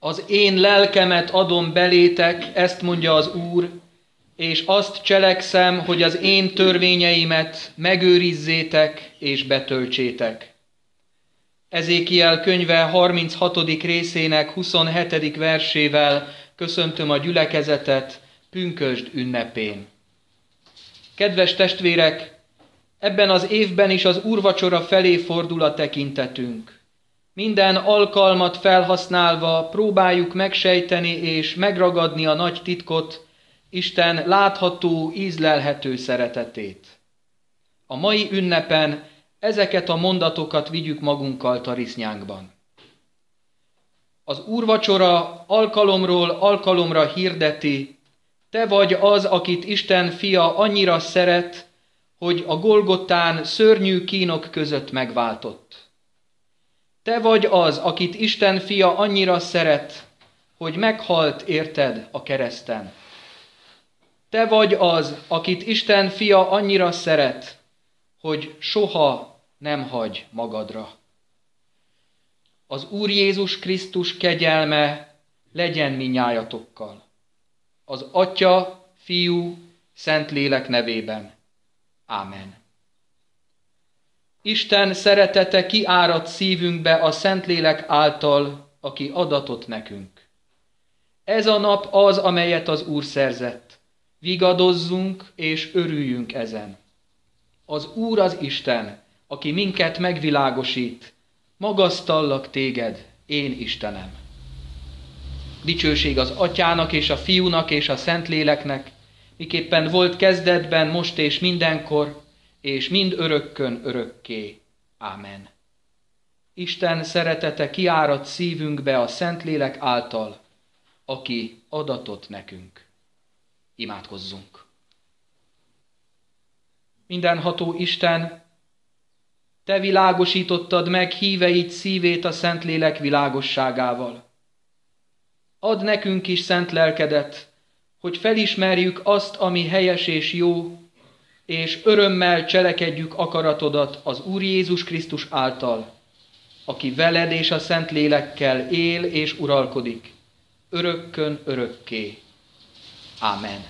Az én lelkemet adom belétek, ezt mondja az Úr, és azt cselekszem, hogy az én törvényeimet megőrizzétek és betöltsétek. Ezékiel könyve 36. részének 27. versével köszöntöm a gyülekezetet pünkösd ünnepén. Kedves testvérek, ebben az évben is az úrvacsora felé fordul a tekintetünk. Minden alkalmat felhasználva próbáljuk megsejteni és megragadni a nagy titkot, Isten látható, ízlelhető szeretetét. A mai ünnepen ezeket a mondatokat vigyük magunkkal tarisznyánkban. Az úrvacsora alkalomról alkalomra hirdeti: te vagy az, akit Isten fia annyira szeret, hogy a Golgottán szörnyű kínok között megváltott. Te vagy az, akit Isten fia annyira szeret, hogy meghalt érted a kereszten. Te vagy az, akit Isten fia annyira szeret, hogy soha nem hagy magadra. Az Úr Jézus Krisztus kegyelme legyen minnyájatokkal. Az Atya, Fiú, Szentlélek nevében. Ámen. Isten szeretete kiárad szívünkbe a Szentlélek által, aki adatott nekünk. Ez a nap az, amelyet az Úr szerzett. Vigadozzunk és örüljünk ezen. Az Úr az Isten, aki minket megvilágosít. Magasztallak téged, én Istenem. Dicsőség az Atyának és a Fiúnak és a Szentléleknek, miképpen volt kezdetben, most és mindenkor, és mind örökkön örökké. Ámen. Isten szeretete kiárad szívünkbe a Szentlélek által, aki adatott nekünk. Imádkozzunk. Mindenható Isten, te világosítottad meg híveid szívét a Szentlélek világosságával. Add nekünk is szent lelkedet, hogy felismerjük azt, ami helyes és jó, és örömmel cselekedjük akaratodat az Úr Jézus Krisztus által, aki veled és a Szentlélekkel él és uralkodik, örökkön örökké. Ámen.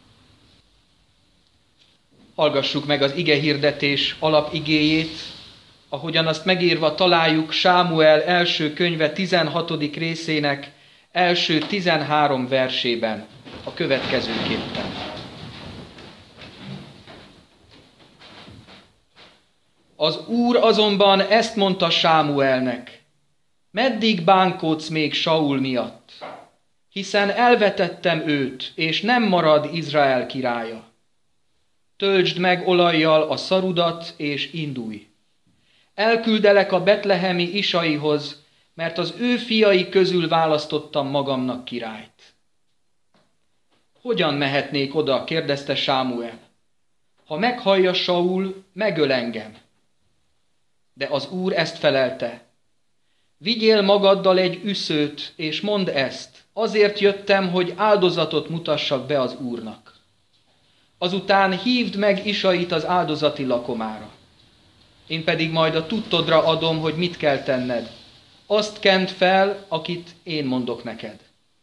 Hallgassuk meg az igehirdetés alapigéjét, ahogyan azt megírva találjuk Sámuel első könyve 16. részének első 13 versében, a következőképpen. Az Úr azonban ezt mondta Sámuelnek: meddig bánkodsz még Saul miatt? Hiszen elvetettem őt, és nem marad Izrael királya. Töltsd meg olajjal a szarudat, és indulj. Elküldelek a betlehemi Isaihoz, mert az ő fiai közül választottam magamnak királyt. Hogyan mehetnék oda, kérdezte Sámuel. Ha meghallja Saul, megöl engem. De az Úr ezt felelte: vigyél magaddal egy üszőt, és mondd ezt: azért jöttem, hogy áldozatot mutassak be az Úrnak. Azután hívd meg Isait az áldozati lakomára. Én pedig majd a tudtodra adom, hogy mit kell tenned. Azt kend fel, akit én mondok neked.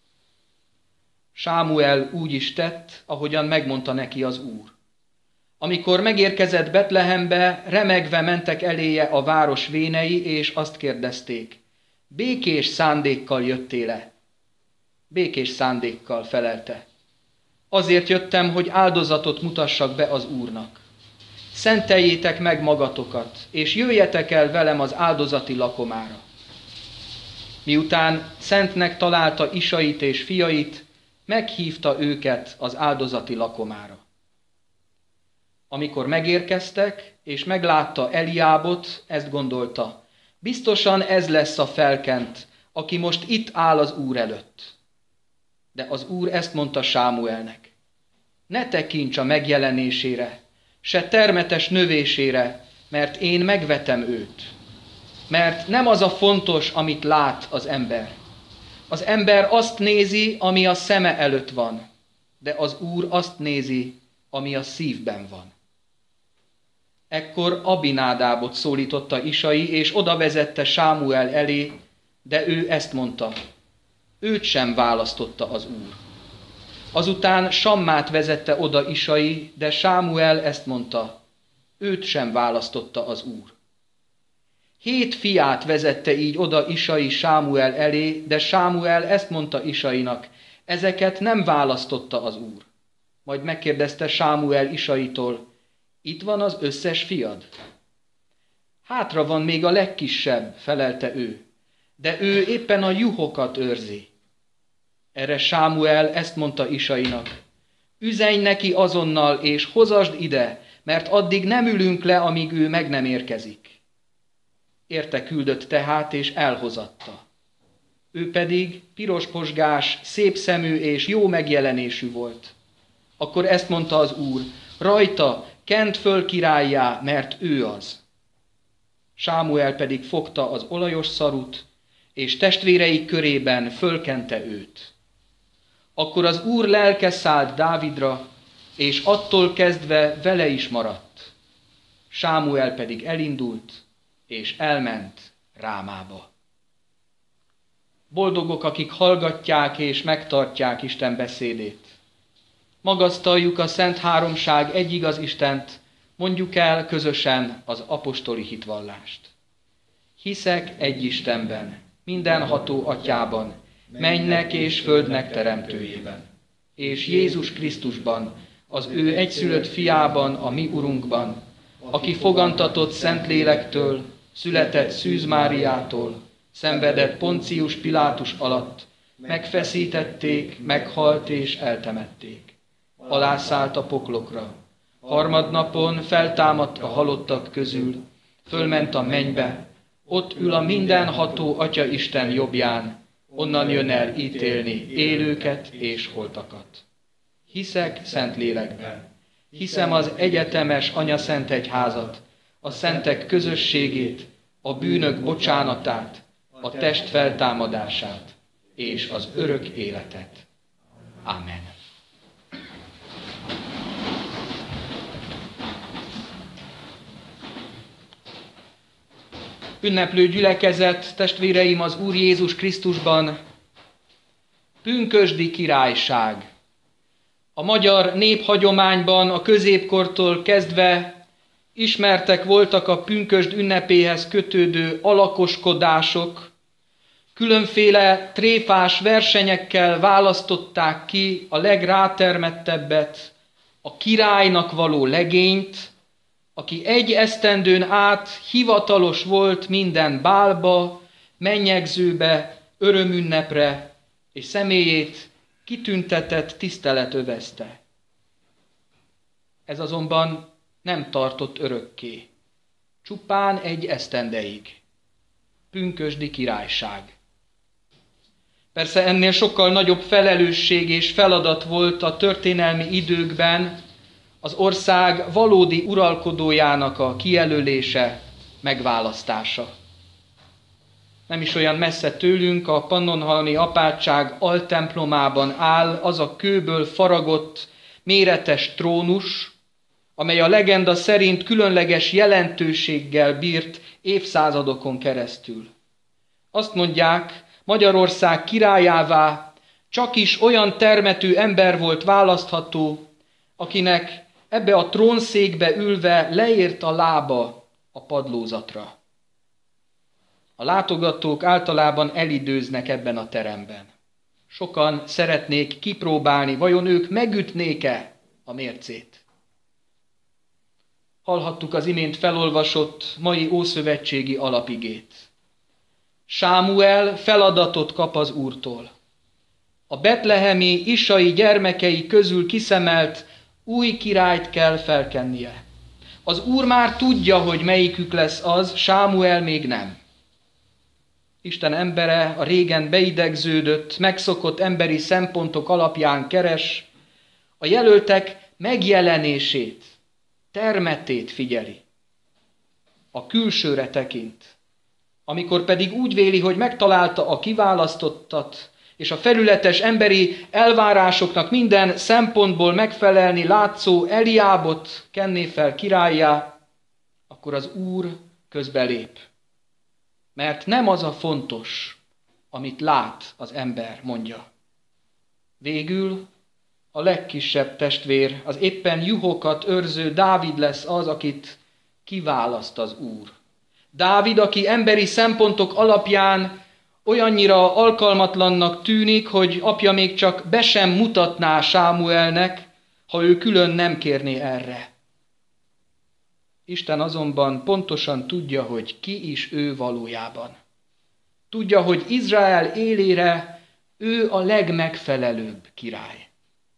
Sámuel úgy is tett, ahogyan megmondta neki az Úr. Amikor megérkezett Betlehembe, remegve mentek eléje a város vénei, és azt kérdezték: békés szándékkal jöttél-e? Békés szándékkal, felelte. Azért jöttem, hogy áldozatot mutassak be az Úrnak. Szenteljétek meg magatokat, és jöjjetek el velem az áldozati lakomára. Miután szentnek találta Isait és fiait, meghívta őket az áldozati lakomára. Amikor megérkeztek, és meglátta Eliábot, ezt gondolta: biztosan ez lesz a felkent, aki most itt áll az Úr előtt. De az Úr ezt mondta Sámuelnek: ne tekints a megjelenésére, se termetes növésére, mert én megvetem őt. Mert nem az a fontos, amit lát az ember. Az ember azt nézi, ami a szeme előtt van, de az Úr azt nézi, ami a szívben van. Ekkor Abinádábot szólította Isai, és oda vezette Sámuel elé, de ő ezt mondta: őt sem választotta az Úr. Azután Sammát vezette oda Isai, de Sámuel ezt mondta, őt sem választotta az Úr. 7 fiát vezette így oda Isai Sámuel elé, de Sámuel ezt mondta Isainak, ezeket nem választotta az Úr. Majd megkérdezte Sámuel Isaitól, itt van az összes fiad? Hátra van még a legkisebb, felelte ő, de ő éppen a juhokat őrzi. Erre Sámuel ezt mondta Isainak, üzenj neki azonnal, és hozasd ide, mert addig nem ülünk le, amíg ő meg nem érkezik. Érte küldött tehát, és elhozatta. Ő pedig pirosposgás, szép szemű és jó megjelenésű volt. Akkor ezt mondta az Úr, rajta, kent föl királlyá, mert ő az. Sámuel pedig fogta az olajos szarut, és testvérei körében fölkente őt. Akkor az Úr lelke szállt Dávidra, és attól kezdve vele is maradt. Sámuel pedig elindult, és elment Rámába. Boldogok, akik hallgatják és megtartják Isten beszédét. Magasztaljuk a Szent Háromság egyigaz Istent, mondjuk el közösen az apostoli hitvallást. Hiszek egy Istenben, mindenható Atyában, mennynek és földnek teremtőjében, és Jézus Krisztusban, az ő egyszülött fiában, a mi Urunkban, aki fogantatott Szentlélektől, született Szűz Máriától, szenvedett Poncius Pilátus alatt, megfeszítették, meghalt és eltemették. Alászállt a poklokra. Harmadnapon feltámadt a halottak közül, fölment a mennybe, ott ül a mindenható Atya Isten jobbján, onnan jön el ítélni élőket és holtakat. Hiszek Szentlélekben, hiszem az egyetemes Anyaszent Egyházat, a szentek közösségét, a bűnök bocsánatát, a test feltámadását és az örök életet. Amen. Ünneplő gyülekezet, testvéreim az Úr Jézus Krisztusban, pünkösdi királyság. A magyar néphagyományban a középkortól kezdve ismertek voltak a pünkösd ünnepéhez kötődő alakoskodások, különféle tréfás versenyekkel választották ki a legrátermettebbet, a királynak való legényt, aki egy esztendőn át hivatalos volt minden bálba, mennyegzőbe, örömünnepre, és személyét kitüntetett tisztelet övezte. Ez azonban nem tartott örökké, csupán egy esztendeig. Pünkösdi királyság. Persze ennél sokkal nagyobb felelősség és feladat volt a történelmi időkben az ország valódi uralkodójának a kijelölése, megválasztása. Nem is olyan messze tőlünk, a Pannonhalmi apátság altemplomában áll az a kőből faragott, méretes trónus, amely a legenda szerint különleges jelentőséggel bírt évszázadokon keresztül. Azt mondják, Magyarország királyává csak is olyan termetű ember volt választható, akinek ebbe a trónszékbe ülve leért a lába a padlózatra. A látogatók általában elidőznek ebben a teremben. Sokan szeretnék kipróbálni, vajon ők megütnék-e a mércét. Hallhattuk az imént felolvasott mai ószövetségi alapigét. Sámuel feladatot kap az Úrtól. A betlehemi Isai gyermekei közül kiszemelt új királyt kell felkennie. Az Úr már tudja, hogy melyikük lesz az, Sámuel még nem. Isten embere a régen beidegződött, megszokott emberi szempontok alapján keres, a jelöltek megjelenését, termetét figyeli. A külsőre tekint. Amikor pedig úgy véli, hogy megtalálta a kiválasztottat, és a felületes emberi elvárásoknak minden szempontból megfelelni látszó Eliábot kenné fel királlyá, akkor az Úr közbelép. Mert nem az a fontos, amit lát az ember, mondja. Végül a legkisebb testvér, az éppen juhokat őrző Dávid lesz az, akit kiválaszt az Úr. Dávid, aki emberi szempontok alapján olyannyira alkalmatlannak tűnik, hogy apja még csak be sem mutatná Sámuelnek, ha ő külön nem kérné erre. Isten azonban pontosan tudja, hogy ki is ő valójában. Tudja, hogy Izrael élére ő a legmegfelelőbb király.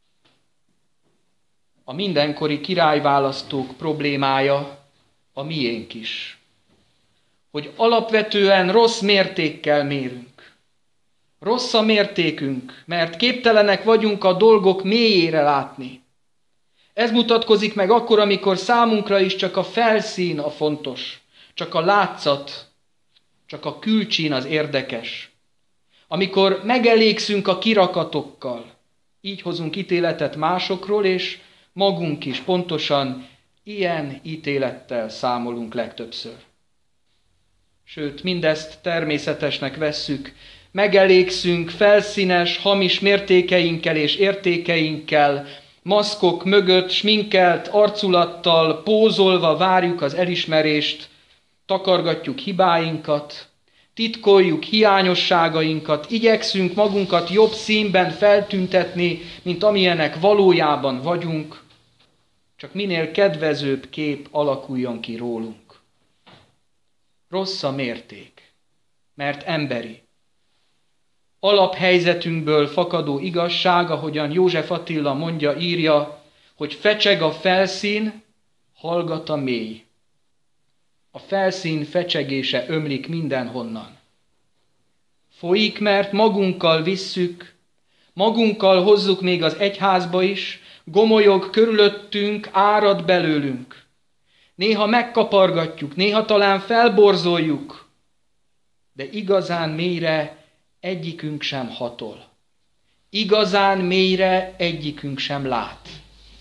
A mindenkori királyválasztók problémája a miénk is. Hogy alapvetően rossz mértékkel mérünk. Rossz a mértékünk, mert képtelenek vagyunk a dolgok mélyére látni. Ez mutatkozik meg akkor, amikor számunkra is csak a felszín a fontos, csak a látszat, csak a külcsín az érdekes. Amikor megelégszünk a kirakatokkal, így hozunk ítéletet másokról, és magunk is pontosan ilyen ítélettel számolunk legtöbbször. Sőt, mindezt természetesnek vesszük, megelégszünk felszínes, hamis mértékeinkkel és értékeinkkel, maszkok mögött, sminkelt arculattal, pózolva várjuk az elismerést, takargatjuk hibáinkat, titkoljuk hiányosságainkat, igyekszünk magunkat jobb színben feltüntetni, mint amilyenek valójában vagyunk, csak minél kedvezőbb kép alakuljon ki rólunk. Rossz a mérték, mert emberi. Alaphelyzetünkből fakadó igazság, ahogyan József Attila mondja, írja, hogy fecseg a felszín, hallgat a mély. A felszín fecsegése ömlik mindenhonnan. Folyik, mert magunkkal visszük, magunkkal hozzuk még az egyházba is, gomolyog körülöttünk, árad belőlünk. Néha megkapargatjuk, néha talán felborzoljuk, de igazán mélyre egyikünk sem hatol. Igazán mélyre egyikünk sem lát.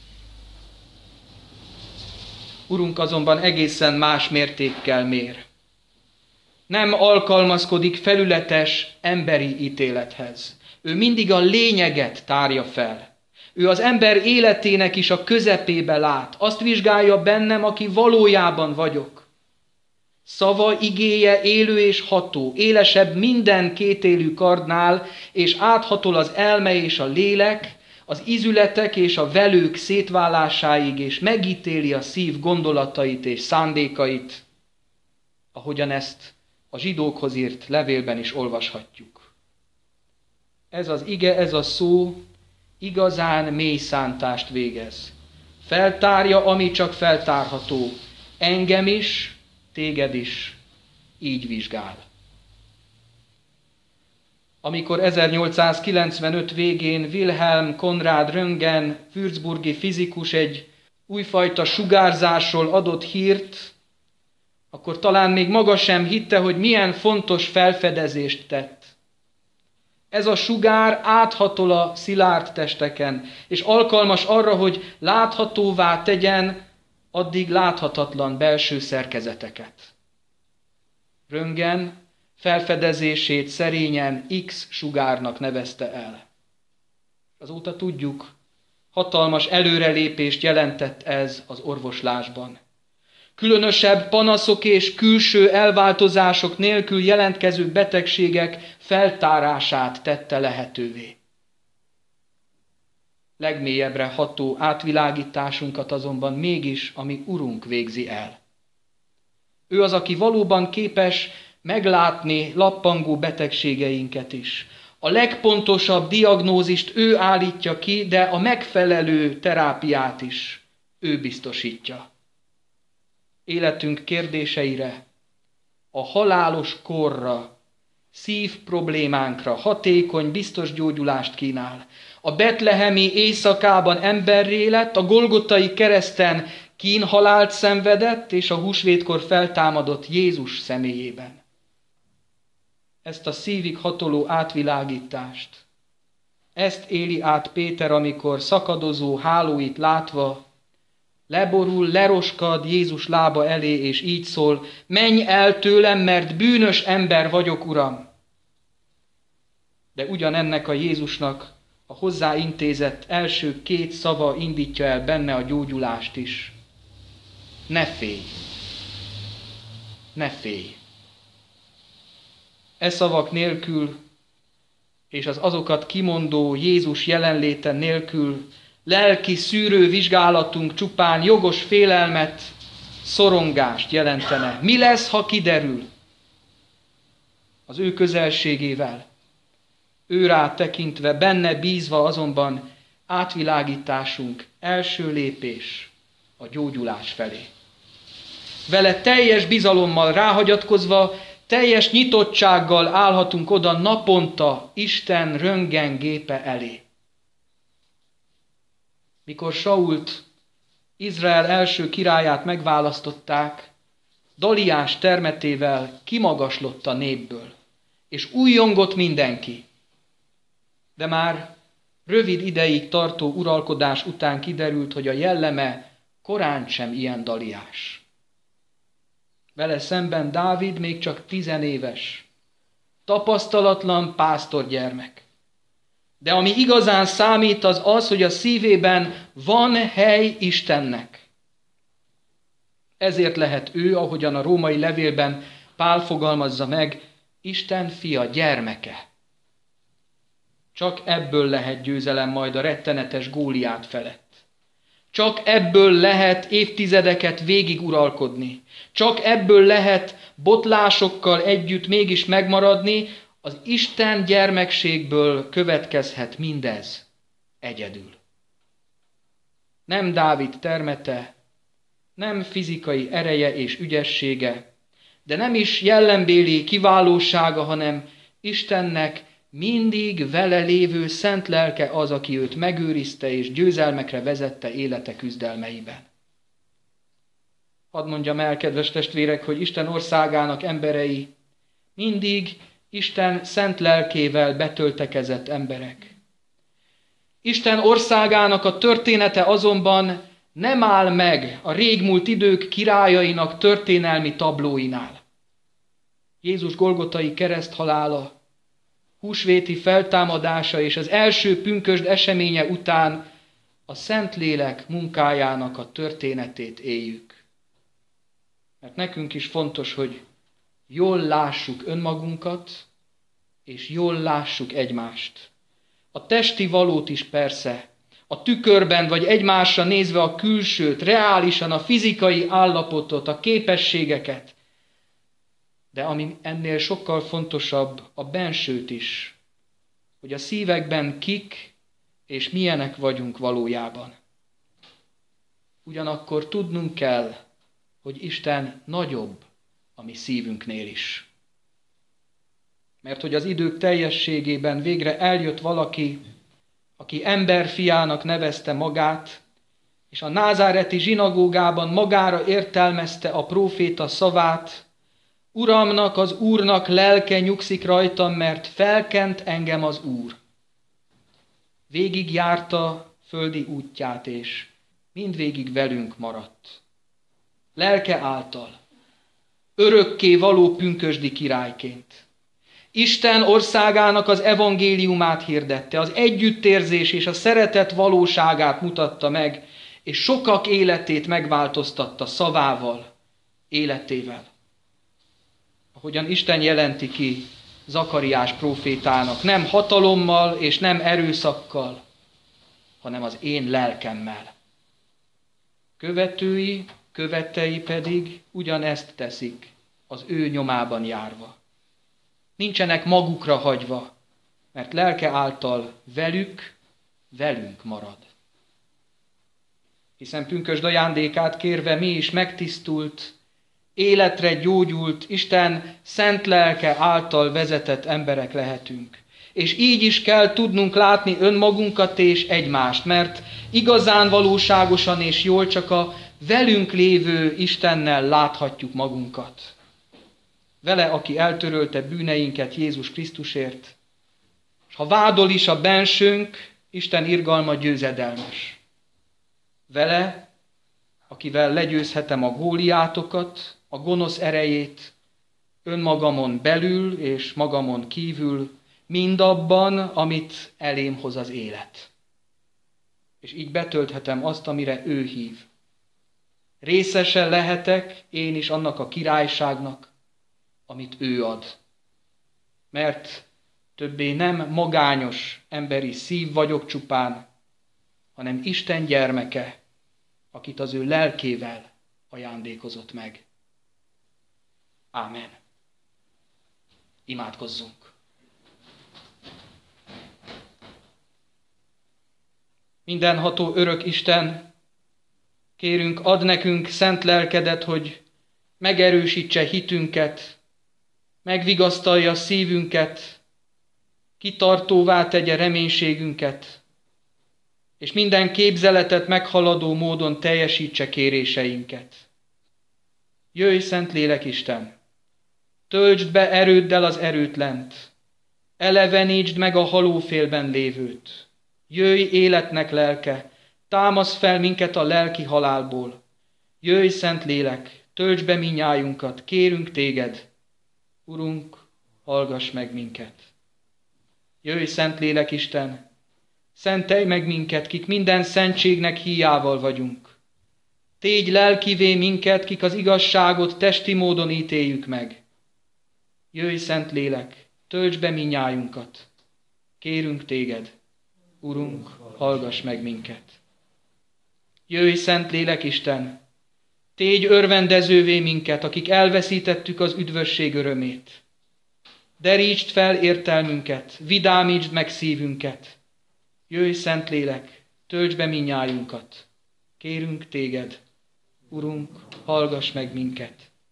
Urunk azonban egészen más mértékkel mér. Nem alkalmazkodik felületes emberi ítélethez. Ő mindig a lényeget tárja fel. Ő az ember életének is a közepébe lát. Azt vizsgálja bennem, aki valójában vagyok. Szava, igéje élő és ható, élesebb minden kétélű kardnál, és áthatol az elme és a lélek, az ízületek és a velők szétválásáig, és megítéli a szív gondolatait és szándékait, ahogyan ezt a zsidókhoz írt levélben is olvashatjuk. Ez az ige, ez a szó igazán mély szántást végez. Feltárja, ami csak feltárható. Engem is, téged is így vizsgál. Amikor 1895 végén Wilhelm Conrad Röntgen, würzburgi fizikus egy újfajta sugárzásról adott hírt, akkor talán még maga sem hitte, hogy milyen fontos felfedezést tett. Ez a sugár áthatol a szilárd testeken, és alkalmas arra, hogy láthatóvá tegyen addig láthatatlan belső szerkezeteket. Röntgen felfedezését szerényen X sugárnak nevezte el. Azóta tudjuk, hatalmas előrelépést jelentett ez az orvoslásban. Különösebb panaszok és külső elváltozások nélkül jelentkező betegségek feltárását tette lehetővé. Legmélyebbre ható átvilágításunkat azonban mégis a mi Urunk végzi el. Ő az, aki valóban képes meglátni lappangó betegségeinket is. A legpontosabb diagnózist ő állítja ki, de a megfelelő terápiát is ő biztosítja. Életünk kérdéseire, a halálos korra, szív problémánkra hatékony, biztos gyógyulást kínál. A betlehemi éjszakában emberré lett, a Golgotai kereszten kínhalált szenvedett, és a húsvétkor feltámadott Jézus személyében. Ezt a szívig hatoló átvilágítást, ezt éli át Péter, amikor szakadozó hálóit látva leborul, leroskad Jézus lába elé, és így szól: menj el tőlem, mert bűnös ember vagyok, Uram. De ugyanennek a Jézusnak a hozzáintézett első 2 szava indítja el benne a gyógyulást is. Ne félj! Ne félj! E szavak nélkül és az azokat kimondó Jézus jelenléte nélkül lelki szűrő vizsgálatunk csupán jogos félelmet, szorongást jelentene. Mi lesz, ha kiderül? Az ő közelségével, ő rá tekintve, benne bízva azonban átvilágításunk első lépés a gyógyulás felé. Vele teljes bizalommal ráhagyatkozva, teljes nyitottsággal állhatunk oda naponta Isten röntgengépe elé. Mikor Sault, Izrael első királyát megválasztották, Daliás termetével kimagaslott a népből, és újjongott mindenki. De már rövid ideig tartó uralkodás után kiderült, hogy a jelleme korán sem ilyen Daliás. Vele szemben Dávid még csak 10 éves, tapasztalatlan pásztorgyermek. De ami igazán számít, az az, hogy a szívében van hely Istennek. Ezért lehet ő, ahogyan a római levélben Pál fogalmazza meg, Isten fia, gyermeke. Csak ebből lehet győzelem majd a rettenetes Góliát felett. Csak ebből lehet évtizedeket végig uralkodni. Csak ebből lehet botlásokkal együtt mégis megmaradni, az Isten gyermekségből következhet mindez egyedül. Nem Dávid termete, nem fizikai ereje és ügyessége, de nem is jellembéli kiválósága, hanem Istennek mindig vele lévő szent lelke az, aki őt megőrizte és győzelmekre vezette élete küzdelmeiben. Hadd mondjam el, kedves testvérek, hogy Isten országának emberei mindig Isten szent lelkével betöltekezett emberek. Isten országának a története azonban nem áll meg a régmúlt idők királyainak történelmi tablóinál. Jézus golgotai kereszthalála, húsvéti feltámadása és az első pünkösd eseménye után a Szentlélek munkájának a történetét éljük. Mert nekünk is fontos, hogy jól lássuk önmagunkat, és jól lássuk egymást. A testi valót is persze, a tükörben vagy egymásra nézve a külsőt, reálisan a fizikai állapotot, a képességeket, de ami ennél sokkal fontosabb, a bensőt is, hogy a szívekben kik és milyenek vagyunk valójában. Ugyanakkor tudnunk kell, hogy Isten nagyobb a mi szívünknél is. Mert hogy az idők teljességében végre eljött valaki, aki emberfiának nevezte magát, és a názáreti zsinagógában magára értelmezte a próféta szavát, Uramnak, az Úrnak lelke nyugszik rajtam, mert felkent engem az Úr. Végig járta földi útját, és mindvégig velünk maradt. Lelke által, örökké való pünkösdi királyként. Isten országának az evangéliumát hirdette, az együttérzés és a szeretet valóságát mutatta meg, és sokak életét megváltoztatta szavával, életével. Ahogyan Isten jelenti ki Zakariás prófétának, nem hatalommal és nem erőszakkal, hanem az én lelkemmel. Követei pedig ugyanezt teszik, az ő nyomában járva. Nincsenek magukra hagyva, mert lelke által velünk marad. Hiszen pünkösd ajándékát kérve mi is megtisztult, életre gyógyult, Isten szent lelke által vezetett emberek lehetünk. És így is kell tudnunk látni önmagunkat és egymást, mert igazán valóságosan és jól csak a velünk lévő Istennel láthatjuk magunkat. Vele, aki eltörölte bűneinket Jézus Krisztusért, és ha vádol is a bensőnk, Isten irgalma győzedelmes. Vele, akivel legyőzhetem a Góliátokat, a gonosz erejét, önmagamon belül és magamon kívül, mindabban, amit elém hoz az élet. És így betölthetem azt, amire ő hív. Részese lehetek én is annak a királyságnak, amit ő ad. Mert többé nem magányos emberi szív vagyok csupán, hanem Isten gyermeke, akit az ő lelkével ajándékozott meg. Ámen. Imádkozzunk. Mindenható örök Isten, kérünk, add nekünk szent lelkedet, hogy megerősítse hitünket, megvigasztalja szívünket, kitartóvá tegye reménységünket, és minden képzeletet meghaladó módon teljesítse kéréseinket. Jöjj, Szentlélek Isten! Töltsd be erőddel az erőtlent, elevenítsd meg a halófélben lévőt. Jöjj, életnek lelke, támasz fel minket a lelki halálból. Jöjj, Szentlélek, töltsd be minnyájunkat, kérünk téged. Urunk, hallgass meg minket. Jöjj, Szentlélek Isten, szentelj meg minket, kik minden szentségnek híjával vagyunk. Tégy lelkivé minket, kik az igazságot testi módon ítéljük meg. Jöjj, Szentlélek, töltsd be minnyájunkat. Kérünk téged, Urunk, hallgass meg minket. Jöjj, Szentlélek Isten, tégy örvendezővé minket, akik elveszítettük az üdvösség örömét. Derítsd fel értelmünket, vidámítsd meg szívünket. Jöjj, Szentlélek, töltsd be minnyájunkat. Kérünk téged, Urunk, hallgass meg minket.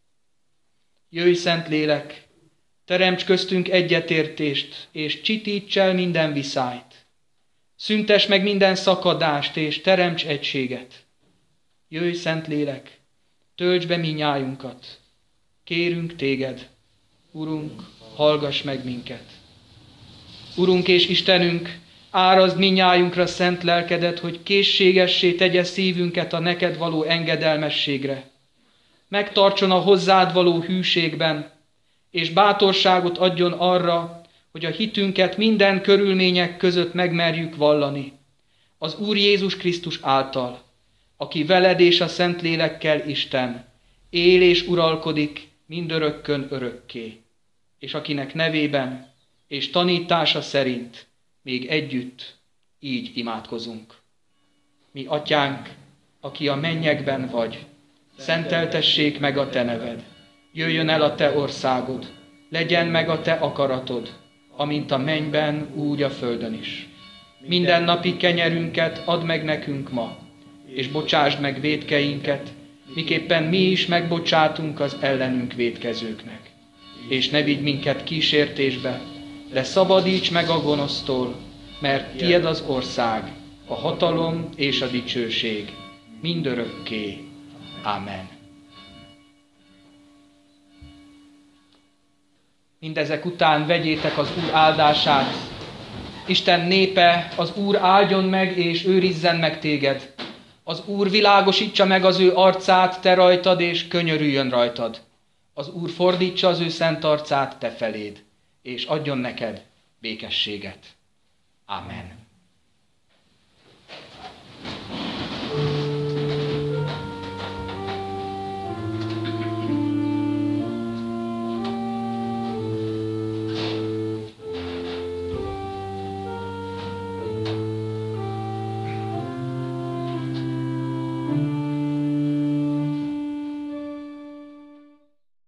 Jöjj, Szentlélek, teremts köztünk egyetértést, és csitíts el minden viszályt. Szüntess meg minden szakadást, és teremts egységet. Jöjj, Szentlélek, töltsd be minnyájunkat. Kérünk téged, Urunk, hallgass meg minket. Urunk és Istenünk, árazd minnyájunkra szent lelkedet, hogy készségessé tegye szívünket a neked való engedelmességre. Megtartson a hozzád való hűségben, és bátorságot adjon arra, hogy a hitünket minden körülmények között megmerjük vallani. Az Úr Jézus Krisztus által, aki veled és a Szentlélekkel Isten, él és uralkodik mindörökkön örökké, és akinek nevében és tanítása szerint még együtt így imádkozunk. Mi Atyánk, aki a mennyekben vagy, szenteltessék meg a te neved, jöjjön el a te országod, legyen meg a te akaratod, amint a mennyben, úgy a földön is. Minden napi kenyerünket add meg nekünk ma, és bocsásd meg vétkeinket, miképpen mi is megbocsátunk az ellenünk vétkezőknek. És ne vigy minket kísértésbe, de szabadíts meg a gonosztól, mert tied az ország, a hatalom és a dicsőség mindörökké. Ámen. Mindezek után vegyétek az Úr áldását. Isten népe, az Úr áldjon meg és őrizzen meg téged. Az Úr világosítsa meg az ő arcát te rajtad, és könyörüljön rajtad. Az Úr fordítsa az ő szent arcát te feléd, és adjon neked békességet. Ámen.